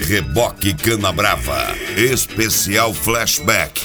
Reboque Canabrava, especial flashback.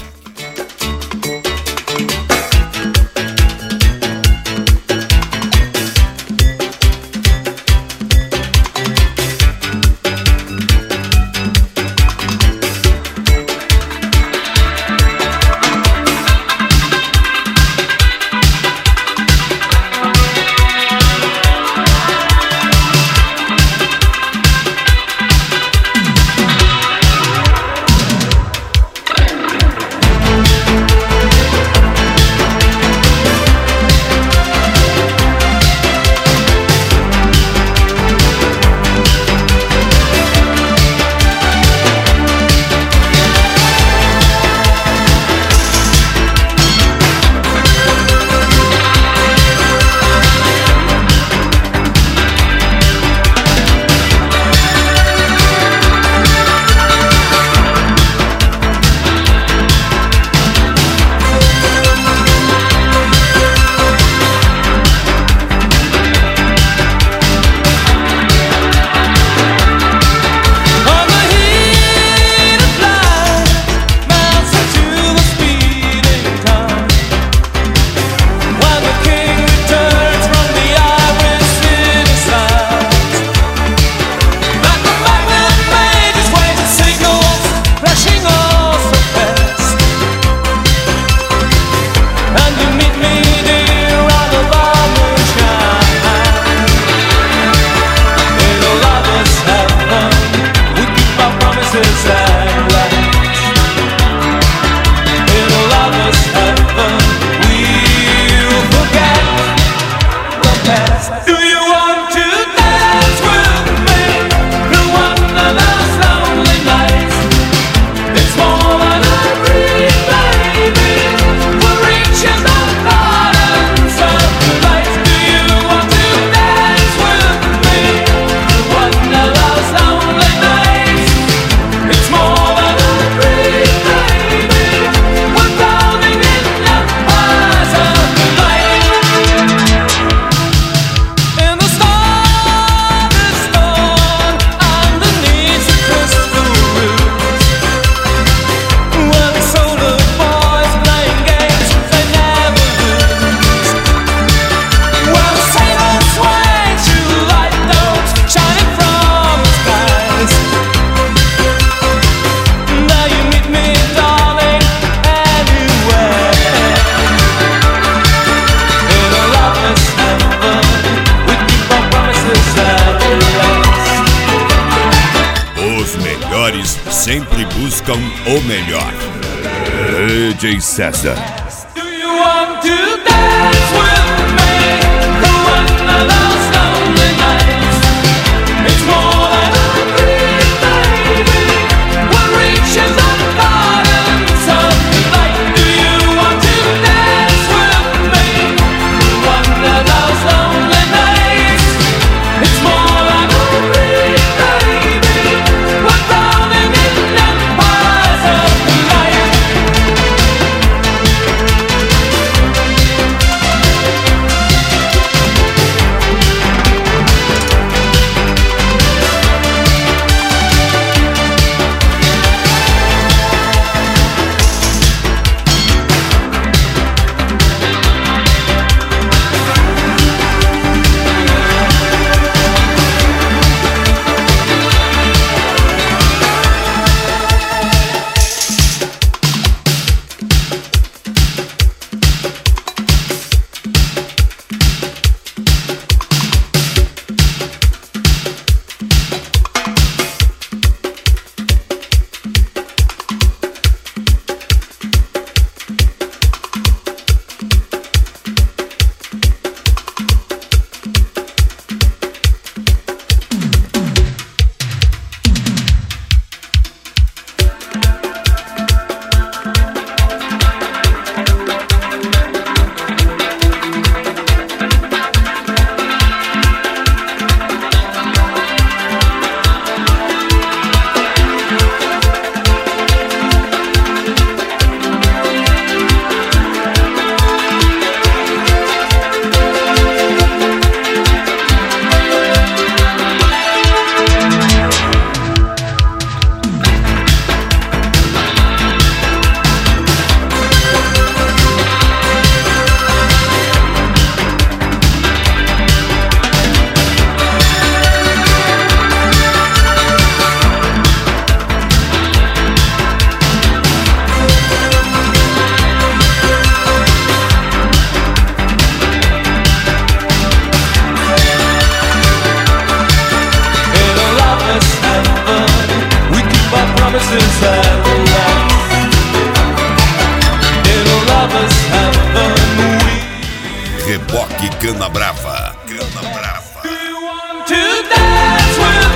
Sempre buscam o melhor. DJ César. Do you want to dance with me? The one of those lonely nights. It's more than a dream, baby. We're reaching the gardens of light. Do you want to dance with me? The one of those lonely nights. It's more than a dream, baby. We're drowning in empires of light. is at last. It'll love us heaven. Reboque Canabrava. Canabrava. We want to dance with